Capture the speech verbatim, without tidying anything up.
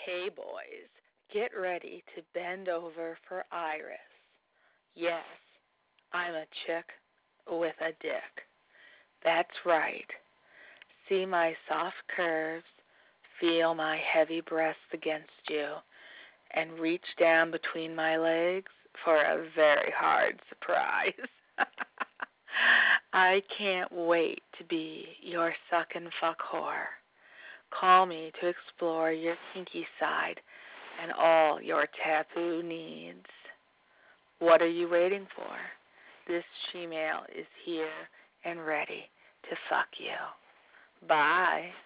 Hey boys, get ready to bend over for Iris. Yes, I'm a chick with a dick. That's right. See my soft curves, feel my heavy breasts against you, and reach down between my legs for a very hard surprise. I can't wait to be your suck and fuck whore. Call me to explore your kinky side and all your taboo needs. What are you waiting for? This shemale is here and ready to fuck you. Bye.